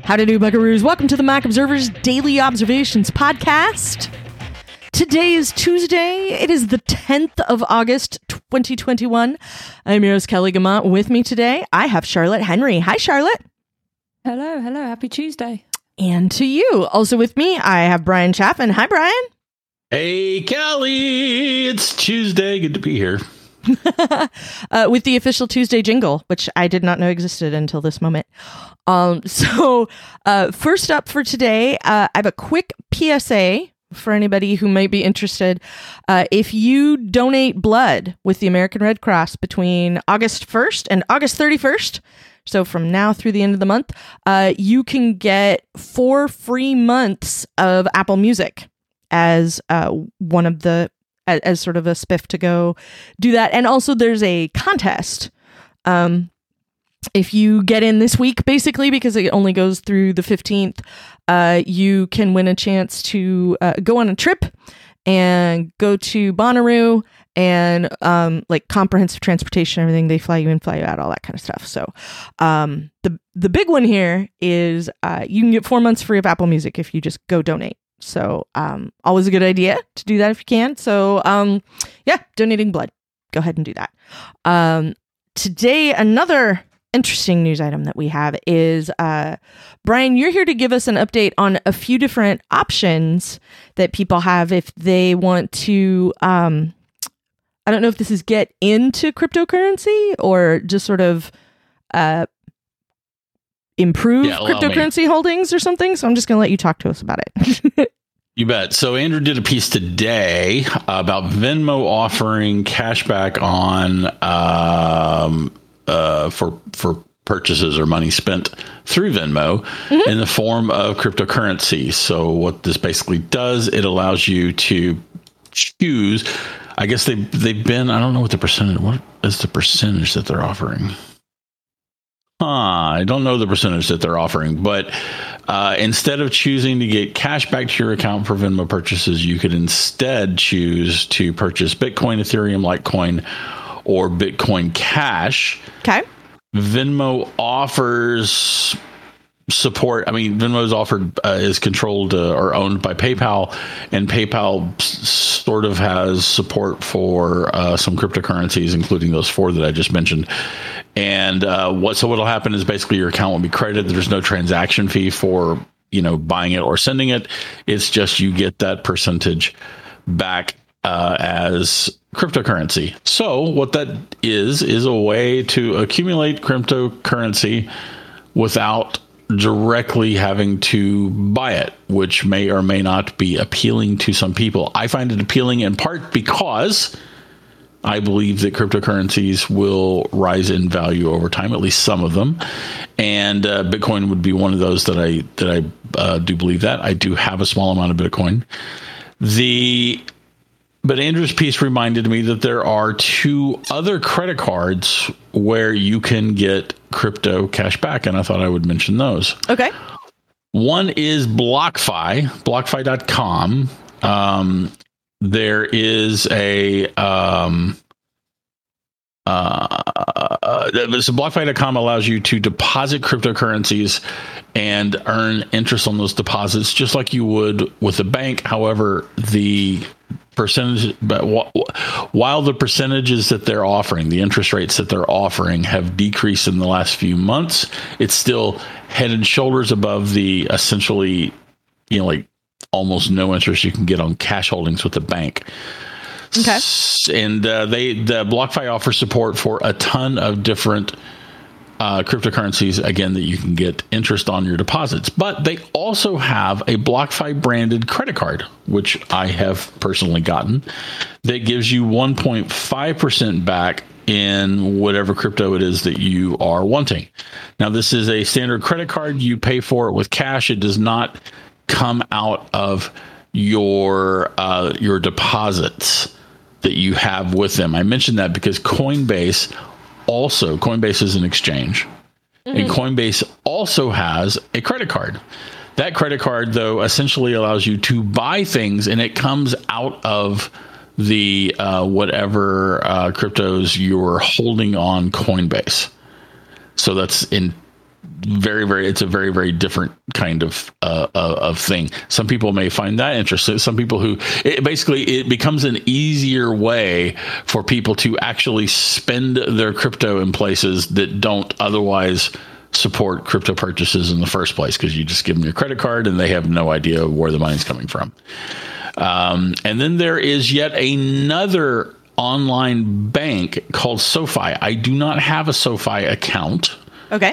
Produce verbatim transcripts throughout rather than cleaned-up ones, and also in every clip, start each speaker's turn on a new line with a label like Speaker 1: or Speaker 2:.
Speaker 1: Howdy do, buckaroos. Welcome to the Mac Observer's Daily Observations podcast. Today is Tuesday. It is the tenth of August, twenty twenty-one. I'm your host, Kelly Gamont. With me today, I have Charlotte Henry. Hi, Charlotte.
Speaker 2: Hello, hello. Happy Tuesday.
Speaker 1: And to you. Also with me, I have Brian Chaffin. Hi, Brian.
Speaker 3: Hey, Kelly. It's Tuesday. Good to be here.
Speaker 1: uh, with the official Tuesday jingle, which I did not know existed until this moment. Um, so uh, first up for today, uh, I have a quick P S A for anybody who might be interested. Uh, if you donate blood with the American Red Cross between August first and August thirty-first, so from now through the end of the month, uh, you can get four free months of Apple Music as uh, one of the as, as sort of a spiff to go do that. And also there's a contest. Um, if you get in this week, basically, because it only goes through the fifteenth, uh, you can win a chance to uh, go on a trip and go to Bonnaroo and um, like comprehensive transportation, everything. They fly you in, fly you out, all that kind of stuff. So um, the the big one here is uh, you can get four months free of Apple Music if you just go donate. So um, always a good idea to do that if you can. So um, yeah, donating blood. Go ahead and do that. Um, today, another interesting news item that we have is, uh, Brian, you're here to give us an update on a few different options that people have if they want to, um, I don't know if this is get into cryptocurrency or just sort of uh, improve yeah, cryptocurrency me. holdings or something. So I'm just going to let you talk to us about it.
Speaker 3: You bet. So Andrew did a piece today about Venmo offering cashback on um, uh, for for purchases or money spent through Venmo mm-hmm. in the form of cryptocurrency. So what this basically does, it allows you to choose. I guess they they've been. I don't know what the percentage. What is the percentage that they're offering? Huh, I don't know the percentage that they're offering, but uh, instead of choosing to get cash back to your account for Venmo purchases, you could instead choose to purchase Bitcoin, Ethereum, Litecoin, or Bitcoin Cash.
Speaker 1: Okay.
Speaker 3: Venmo offers support. I mean, Venmo is offered uh, is controlled uh, or owned by PayPal, and PayPal s- sort of has support for uh, some cryptocurrencies, including those four that I just mentioned. And uh, what so what'll happen is basically your account will be credited. There's no transaction fee for you know buying it or sending it. It's just you get that percentage back uh, as cryptocurrency. So what that is is a way to accumulate cryptocurrency without directly having to buy it, which may or may not be appealing to some people. I find it appealing in part because I believe that cryptocurrencies will rise in value over time, at least some of them. And uh, Bitcoin would be one of those that I that I uh, do believe that. I do have a small amount of Bitcoin. The But Andrew's piece reminded me that there are two other credit cards where you can get crypto cash back, and I thought I would mention those.
Speaker 1: Okay.
Speaker 3: One is BlockFi, BlockFi dot com. Um, there is a um, uh, so BlockFi dot com allows you to deposit cryptocurrencies and earn interest on those deposits, just like you would with a bank. However, the percentage, but while the percentages that they're offering, the interest rates that they're offering have decreased in the last few months, it's still head and shoulders above the essentially, you know, like almost no interest you can get on cash holdings with a bank.
Speaker 1: Okay.
Speaker 3: And uh, they, the BlockFi offers support for a ton of different Uh, cryptocurrencies, again, that you can get interest on your deposits. But they also have a BlockFi branded credit card, which I have personally gotten, that gives you one point five percent back in whatever crypto it is that you are wanting. Now, this is a standard credit card. You pay for it with cash. It does not come out of your uh, your deposits that you have with them. I mentioned that because Coinbase also, Coinbase is an exchange, mm-hmm. and Coinbase also has a credit card. That credit card, though, essentially allows you to buy things, and it comes out of the uh, whatever uh, cryptos you're holding on Coinbase. So that's in very, very, it's a very, very different kind of uh, of thing. Some people may find that interesting. Some people who it basically it becomes an easier way for people to actually spend their crypto in places that don't otherwise support crypto purchases in the first place, because you just give them your credit card and they have no idea where the money's coming from. Um, and then there is yet another online bank called SoFi. I do not have a SoFi account.
Speaker 1: Okay.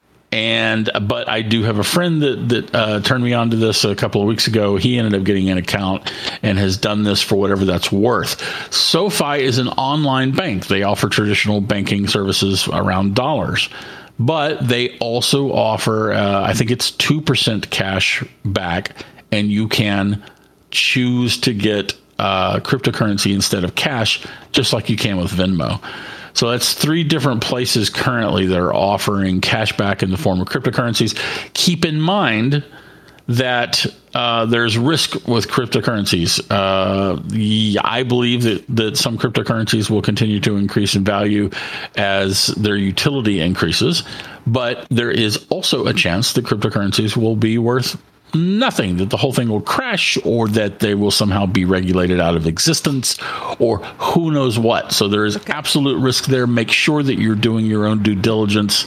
Speaker 3: And but I do have a friend that that uh, turned me on to this a couple of weeks ago. He ended up getting an account and has done this for whatever that's worth. SoFi is an online bank. They offer traditional banking services around dollars, but they also offer, uh, I think it's two percent cash back, and you can choose to get uh, cryptocurrency instead of cash, just like you can with Venmo. So that's three different places currently that are offering cash back in the form of cryptocurrencies. Keep in mind that uh, there's risk with cryptocurrencies. Uh, the, I believe that, that some cryptocurrencies will continue to increase in value as their utility increases, but there is also a chance that cryptocurrencies will be worth nothing, that the whole thing will crash, or that they will somehow be regulated out of existence, or who knows what. So there is absolute risk there. Make sure that you're doing your own due diligence.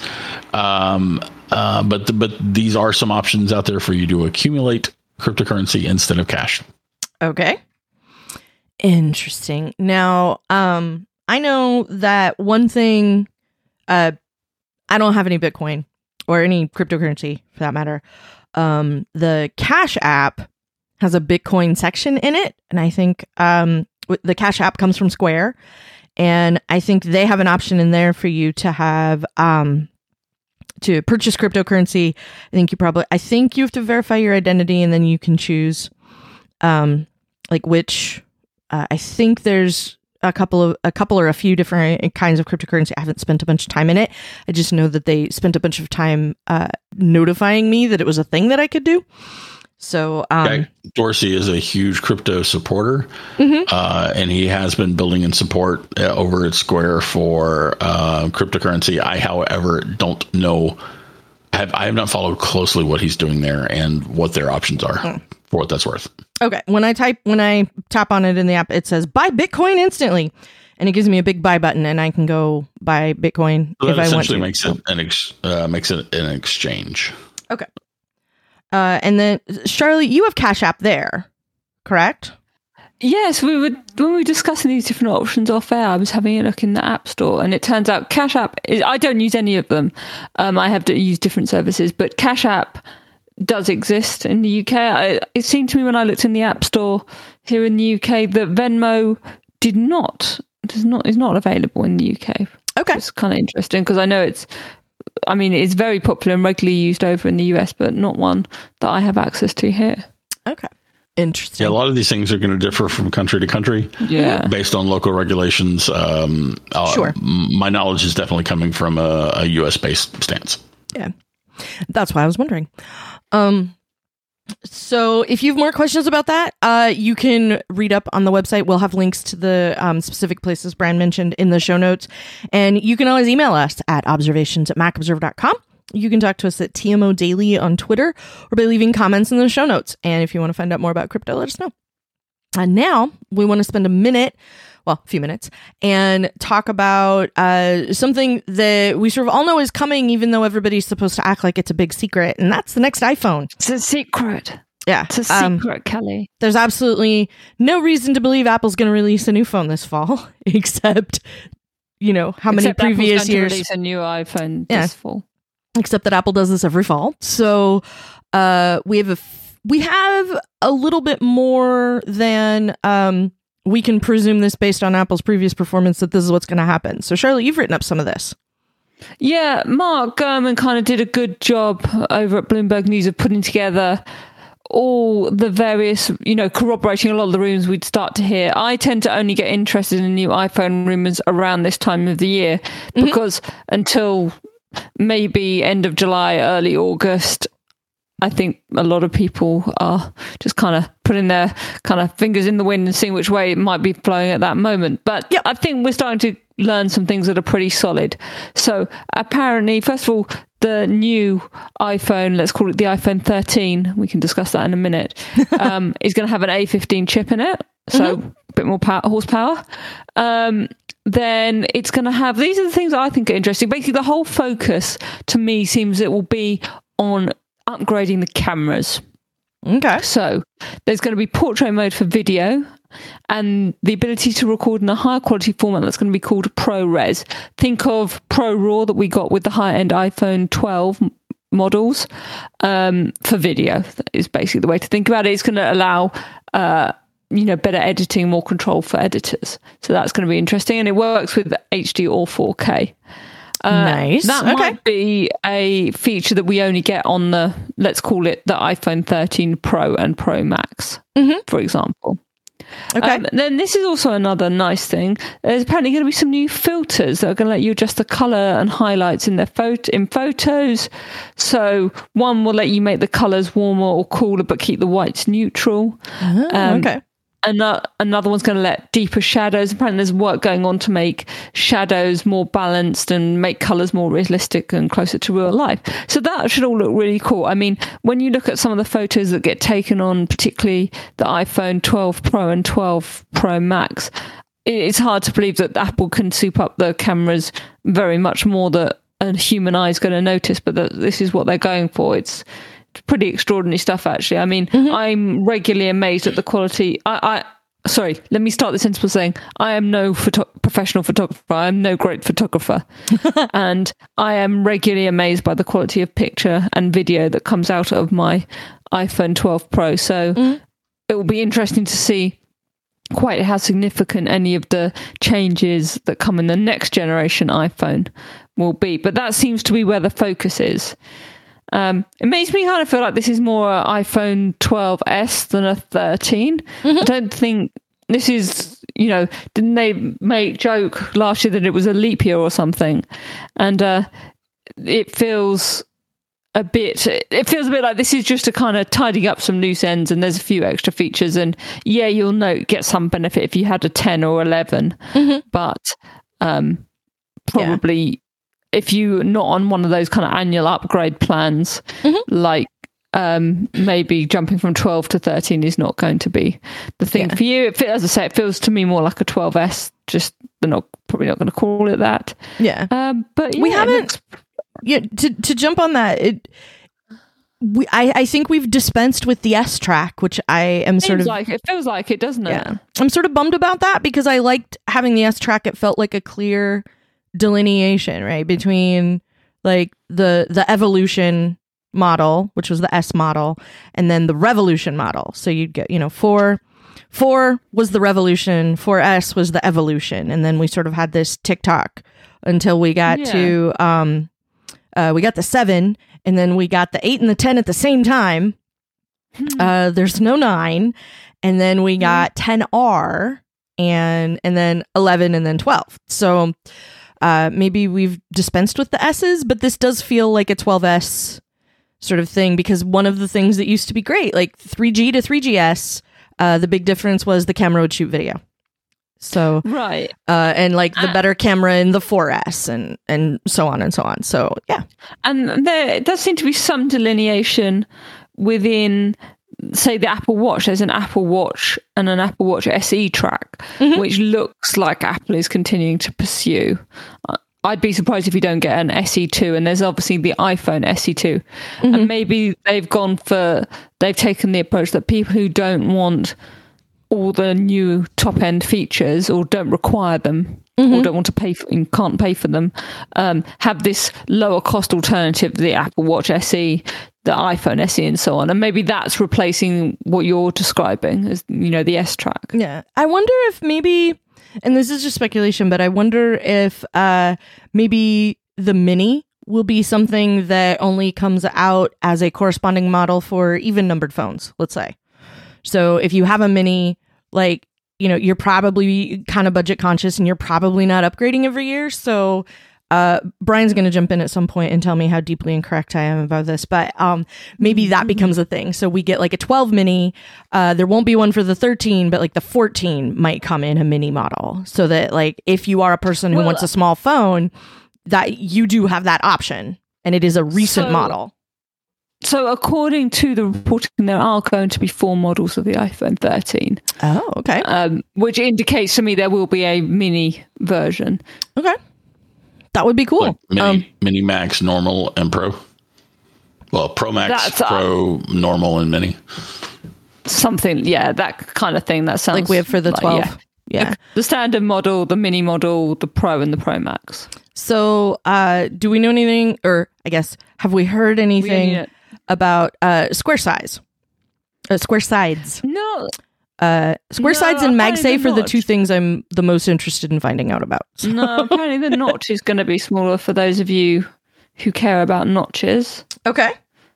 Speaker 3: Um, uh, but the, but these are some options out there for you to accumulate cryptocurrency instead of cash.
Speaker 1: Okay. Interesting. Now, um, I know that one thing, uh, I don't have any Bitcoin or any cryptocurrency for that matter. Um, the Cash App has a Bitcoin section in it. And I think um, the Cash App comes from Square. And I think they have an option in there for you to have um, to purchase cryptocurrency. I think you probably, I think you have to verify your identity, and then you can choose um, like which, uh, I think there's a couple of a couple or a few different kinds of cryptocurrency. I haven't spent a bunch of time in it. I just know that they spent a bunch of time uh, notifying me that it was a thing that I could do. So um,
Speaker 3: Guy Dorsey is a huge crypto supporter,
Speaker 1: mm-hmm.
Speaker 3: uh, and he has been building in support uh, over at Square for uh, cryptocurrency. I, however, don't know. I have, I have not followed closely what he's doing there and what their options are mm. for what that's worth.
Speaker 1: Okay. When I type, when I tap on it in the app, it says buy Bitcoin instantly, and it gives me a big buy button, and I can go buy Bitcoin
Speaker 3: so
Speaker 1: if I want to.
Speaker 3: Essentially makes it an ex, uh, makes it an exchange.
Speaker 1: Okay. Uh, and then Charlie, you have Cash App there, correct?
Speaker 2: Yes, we were when we were discussing these different options off air. I was having a look in the App Store, and it turns out Cash App is, I don't use any of them. Um, I have to use different services, but Cash App does exist in the U K. I, it seemed to me when I looked in the App Store here in the U K that Venmo did not does not is not available in the U K.
Speaker 1: Okay,
Speaker 2: it's kind of interesting because I know it's. I mean, it's very popular and regularly used over in the U S, but not one that I have access to here.
Speaker 1: Okay. Interesting.
Speaker 3: Yeah, a lot of these things are going to differ from country to country.
Speaker 2: Yeah.
Speaker 3: Based on local regulations. Um, uh,
Speaker 1: sure.
Speaker 3: My knowledge is definitely coming from a, a U S-based stance.
Speaker 1: Yeah. That's why I was wondering. Um, so if you have more questions about that, uh, you can read up on the website. We'll have links to the um, specific places Brian mentioned in the show notes. And you can always email us at observations at mac observer dot com. You can talk to us at T M O Daily on Twitter, or by leaving comments in the show notes. And if you want to find out more about crypto, let us know. And now we want to spend a minute, well, a few minutes, and talk about uh, something that we sort of all know is coming, even though everybody's supposed to act like it's a big secret. And that's the next iPhone.
Speaker 2: It's a secret.
Speaker 1: Yeah.
Speaker 2: It's a
Speaker 1: um,
Speaker 2: secret, Kelly.
Speaker 1: There's absolutely no reason to believe Apple's going to release a new phone this fall, except, you know, how many
Speaker 2: Except
Speaker 1: previous
Speaker 2: Apple's going
Speaker 1: years.
Speaker 2: to release a new iPhone
Speaker 1: Yeah.
Speaker 2: this fall.
Speaker 1: Except that Apple does this every fall. So uh, we have a f- we have a little bit more than um, we can presume this based on Apple's previous performance that this is what's going to happen. So Charlotte, you've written up some of this.
Speaker 2: Yeah, Mark Gurman kind of did a good job over at Bloomberg News of putting together all the various, you know, corroborating a lot of the rumors we'd start to hear. I tend to only get interested in new iPhone rumors around this time of the year mm-hmm. because until maybe end of July, early August, I think a lot of people are just kind of putting their kind of fingers in the wind and seeing which way it might be flowing at that moment. But
Speaker 1: yep.
Speaker 2: I think we're starting to learn some things that are pretty solid. So apparently, first of all, the new iPhone, let's call it the iPhone thirteen, we can discuss that in a minute, um, is going to have an A fifteen chip in it, so mm-hmm. a bit more power, horsepower. Um, then it's going to have, these are the things that I think are interesting. Basically, the whole focus to me seems it will be on upgrading the cameras.
Speaker 1: Okay.
Speaker 2: So there's going to be portrait mode for video and the ability to record in a higher quality format that's going to be called ProRes. Think of ProRAW that we got with the high-end iPhone twelve models um, for video. That is basically the way to think about it. It's going to allow uh, you know, better editing, more control for editors. So that's going to be interesting. And it works with H D or four K. Uh,
Speaker 1: nice.
Speaker 2: That
Speaker 1: okay.
Speaker 2: might be a feature that we only get on the, let's call it the iPhone thirteen Pro and Pro Max, mm-hmm. for example.
Speaker 1: Okay.
Speaker 2: Um, then this is also another nice thing. There's apparently going to be some new filters that are going to let you adjust the color and highlights in their photo in photos. So one will let you make the colors warmer or cooler, but keep the whites neutral.
Speaker 1: Oh,
Speaker 2: um,
Speaker 1: okay.
Speaker 2: Another, another one's going to let deeper shadows. Apparently there's work going on to make shadows more balanced and make colours more realistic and closer to real life. So that should all look really cool. I mean, when you look at some of the photos that get taken on, particularly the iPhone twelve Pro and twelve Pro Max, it's hard to believe that Apple can soup up the cameras very much more that a human eye is going to notice, but that this is what they're going for. It's pretty extraordinary stuff, actually. I mean, mm-hmm. I'm regularly amazed at the quality. I, I sorry, let me start the sentence by saying I am no photo- professional photographer. I am no great photographer. And I am regularly amazed by the quality of picture and video that comes out of my iPhone twelve Pro. So mm-hmm. it will be interesting to see quite how significant any of the changes that come in the next generation iPhone will be. But that seems to be where the focus is. Um, it makes me kind of feel like this is more an iPhone twelve S than a thirteen. Mm-hmm. I don't think this is, you know, didn't they make joke last year that it was a leap year or something? And uh, it feels a bit, it feels a bit like this is just a kind of tidying up some loose ends and there's a few extra features. And yeah, you'll know, get some benefit if you had a ten or eleven, mm-hmm. but um, probably... Yeah. If you're not on one of those kind of annual upgrade plans, mm-hmm. like um, maybe jumping from twelve to thirteen is not going to be the thing yeah. for you. It, as I say, it feels to me more like a twelve S. Just they're not probably not going to call it that.
Speaker 1: Yeah,
Speaker 2: um, but yeah,
Speaker 1: we haven't. Looks... Yeah, to to jump on that, it. We I, I think we've dispensed with the S track, which I am
Speaker 2: Seems
Speaker 1: sort of
Speaker 2: like it feels like it, doesn't it?
Speaker 1: Yeah, I'm sort of bummed about that because I liked having the S track. It felt like a clear delineation, right, between like the the evolution model, which was the S model, and then the revolution model. So you'd get, you know, four four was the revolution, four S was the evolution, and then we sort of had this tick-tock until we got yeah. to um uh we got the seven, and then we got the eight and the ten at the same time. Hmm. Uh there's no nine, and then we got hmm. ten R and and then eleven and then twelve. So Uh, maybe we've dispensed with the S's, but this does feel like a twelve S sort of thing, because one of the things that used to be great, like three G to three G S, uh, the big difference was the camera would shoot video. So,
Speaker 2: right.
Speaker 1: Uh, and like the better camera in the four S and, and so on and so on. So, yeah.
Speaker 2: And there does seem to be some delineation within, say, the Apple Watch. There's an Apple Watch and an Apple Watch S E track, mm-hmm. which looks like Apple is continuing to pursue. I'd be surprised if you don't get an S E two, and there's obviously the iPhone S E two. Mm-hmm. And maybe they've gone for, they've taken the approach that people who don't want all the new top-end features or don't require them, mm-hmm. or don't want to pay for, and can't pay for them, um, have this lower cost alternative, the Apple Watch S E, the iPhone S E, and so on. And maybe that's replacing what you're describing as, you know, the S track.
Speaker 1: Yeah. I wonder if maybe, and this is just speculation, but I wonder if uh, maybe the Mini will be something that only comes out as a corresponding model for even numbered phones, let's say. So if you have a Mini, like, you know, you're probably kind of budget conscious and you're probably not upgrading every year. So uh, Brian's going to jump in at some point and tell me how deeply incorrect I am about this, but um, maybe that becomes a thing. So we get like a twelve mini. Uh, there won't be one for the thirteen, but like the fourteen might come in a mini model, so that like if you are a person who
Speaker 2: Well,
Speaker 1: wants a small phone, that you do have that option, and it is a recent
Speaker 2: So-
Speaker 1: model.
Speaker 2: So according to the reporting, there are going to be four models of the iPhone thirteen,
Speaker 1: Oh, okay.
Speaker 2: um, which indicates to me there will be a mini version.
Speaker 1: Okay. That would be cool.
Speaker 3: Like mini,
Speaker 1: um,
Speaker 3: mini Max, normal, and Pro. Well, Pro Max,
Speaker 2: That's, uh,
Speaker 3: Pro, normal, and mini.
Speaker 2: Something, yeah, that kind of thing. That sounds
Speaker 1: like we have for the
Speaker 2: like,
Speaker 1: twelve.
Speaker 2: yeah.
Speaker 1: Yeah.
Speaker 2: The standard model, the mini model, the Pro, and the Pro Max.
Speaker 1: So, uh, do we know anything, or I guess, have we heard anything
Speaker 2: We
Speaker 1: about uh, square size? Uh, square sides.
Speaker 2: No,
Speaker 1: Uh, square
Speaker 2: No,
Speaker 1: sides and
Speaker 2: apparently
Speaker 1: MagSafe are the
Speaker 2: they're
Speaker 1: two
Speaker 2: not.
Speaker 1: things I'm the most interested in finding out about. So-
Speaker 2: no. Apparently, the notch is going to be smaller for those of you who care about notches.
Speaker 1: Okay.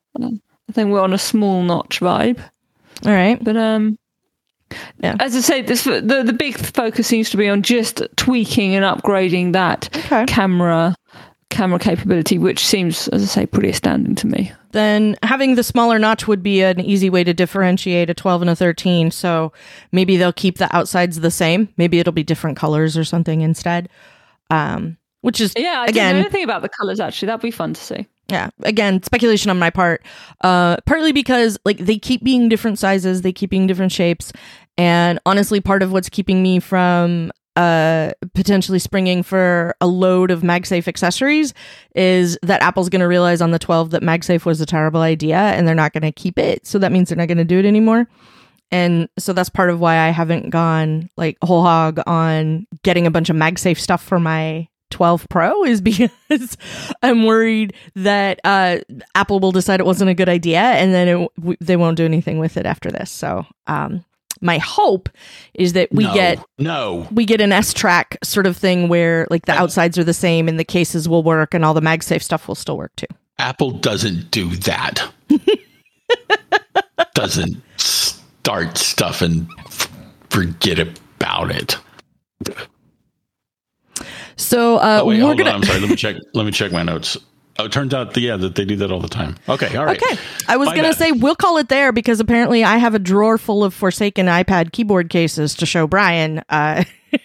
Speaker 2: I think we're on a small notch vibe,
Speaker 1: All right.
Speaker 2: but um,
Speaker 1: Yeah.
Speaker 2: as I say, this the the big focus seems to be on just tweaking and upgrading that
Speaker 1: Okay.
Speaker 2: camera camera capability, which seems, as I say, pretty astounding to me.
Speaker 1: Then having the smaller notch would be an easy way to differentiate a twelve and a thirteen. So maybe they'll keep the outsides the same. Maybe it'll be different colors or something instead. Um, which is
Speaker 2: Yeah, I
Speaker 1: again,
Speaker 2: didn't know anything about the colours. Actually, that'd be fun to see.
Speaker 1: yeah, again, speculation on my part. Uh, partly because like they keep being different sizes, they keep being different shapes, and honestly, part of what's keeping me from uh potentially springing for a load of MagSafe accessories is that Apple's going to realize on the twelve that MagSafe was a terrible idea, and they're not going to keep it. So that means they're not going to do it anymore. And so that's part of why I haven't gone like whole hog on getting a bunch of MagSafe stuff for my twelve Pro, is because I'm worried that uh, Apple will decide it wasn't a good idea, and then it, w- they won't do anything with it after this. So um, my hope is that we
Speaker 3: no,
Speaker 1: get
Speaker 3: no.
Speaker 1: we get an S-Track sort of thing where like the outsides are the same and the cases will work and all the MagSafe stuff will still work too.
Speaker 3: Apple doesn't do that. Doesn't start stuff and f- forget about it.
Speaker 1: So uh,
Speaker 3: oh, wait,
Speaker 1: we're
Speaker 3: hold
Speaker 1: gonna.
Speaker 3: on. I'm sorry. Let me check. Let me check my notes. Oh, it turns out, that, yeah, that they do that all the time. Okay, all right.
Speaker 1: Okay, I was
Speaker 3: My
Speaker 1: gonna
Speaker 3: bad.
Speaker 1: say we'll call it there because apparently I have a drawer full of Forsaken iPad keyboard cases to show Brian. Uh,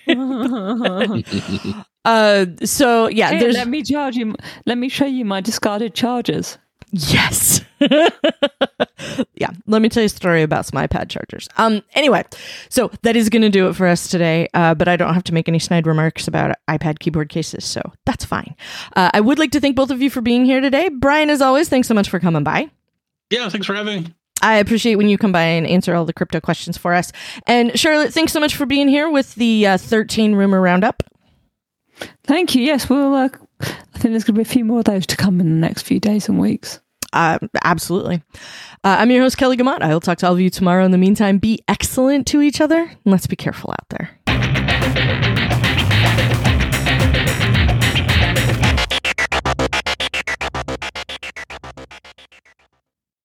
Speaker 1: uh, so yeah,
Speaker 2: Hey,
Speaker 1: there's
Speaker 2: let me charge you. Let me show you my discarded chargers.
Speaker 1: yes, yeah. Let me tell you a story about some iPad chargers. Um, anyway, so that is gonna do it for us today. Uh, but I don't have to make any snide remarks about iPad keyboard cases, so that's fine. Uh, I would like to thank both of you for being here today. Brian, as always, thanks so much for coming by.
Speaker 3: Yeah, thanks for having me.
Speaker 1: I appreciate when you come by and answer all the crypto questions for us. And Charlotte, thanks so much for being here with the uh, thirteen rumor roundup.
Speaker 2: Thank you. Yes, well, uh, I think there's going to be a few more of those to come in the next few days and weeks.
Speaker 1: Uh, absolutely. Uh, I'm your host, Kelly Gamot. I will talk to all of you tomorrow. In the meantime, be excellent to each other and let's be careful out there.